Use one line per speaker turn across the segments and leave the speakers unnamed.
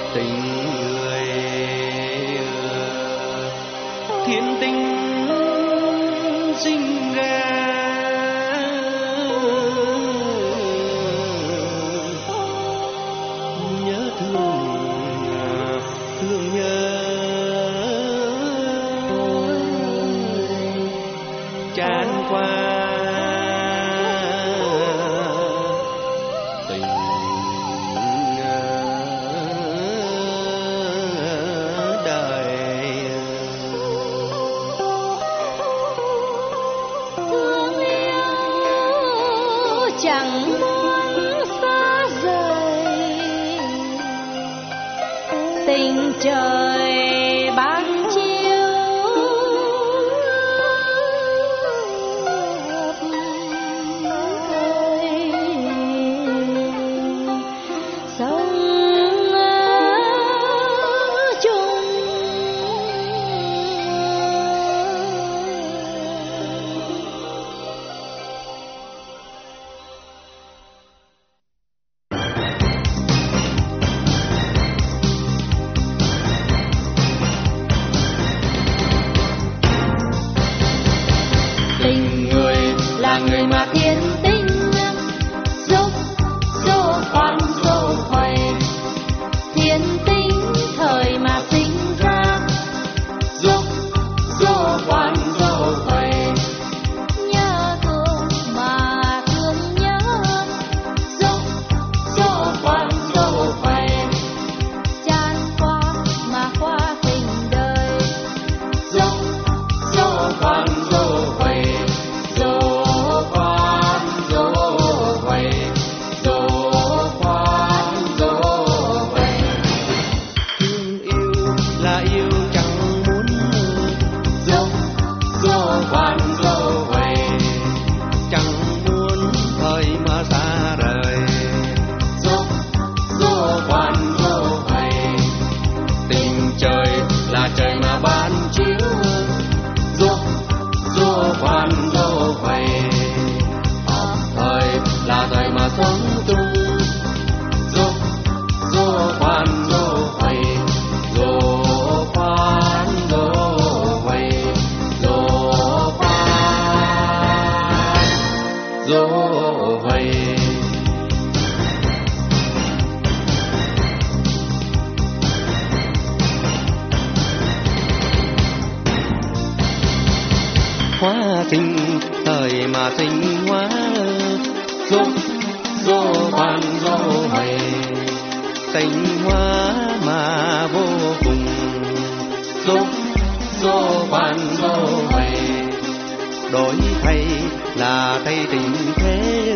tình người thiên tình sinh ra nhớ thương nhớ tràn qua tình đời
thương yêu chẳng muốn xa rời tình trời ban chiếu sống chung tình người là người mà thiên tính giúp dỗ khoan dỗ khuây thiên tính thời mà sinh ra giúp dỗ khoan dỗ khuây nhớ thương mà thương nhớ giúp dỗ khoan dỗ khuây tràn qua mà qua tình đời giúp dỗ khoan dỗ khuây dỗ khoan dỗ khuây dỗ khoan dỗ khuây
thương yêu là yêu chẳng muốn
dỗ khoan dỗ khuây
chẳng muốn thời mà xa rời
dỗ khoan dỗ khuây
tình trời là trời mà ban chiếu
dỗ khoan dỗ khuây
thời là thời mà sống chung
dỗ khoan dỗ khuây
dỗ khoan dỗ khuây
dỗ khoan
dỗ khuây hóa sinh thời mà sinh hóa
dỗ khoan dỗ khuây
sinh hóa mà vô cùng
dỗ khoan dỗ khuây
đổi thay là thay tình thế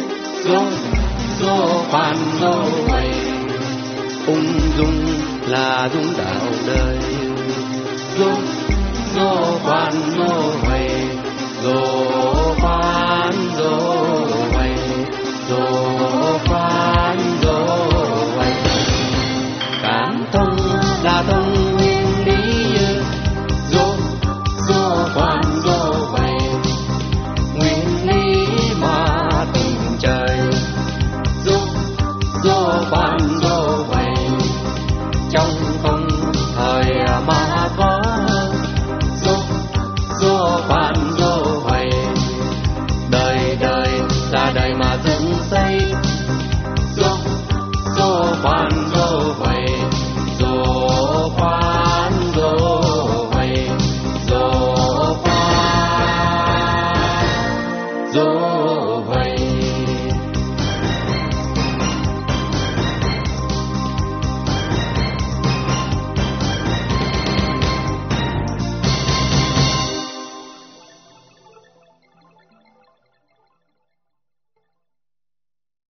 dỗ khoan dỗ khuây
ung dung là dung đạo đời
dỗ khoan dỗ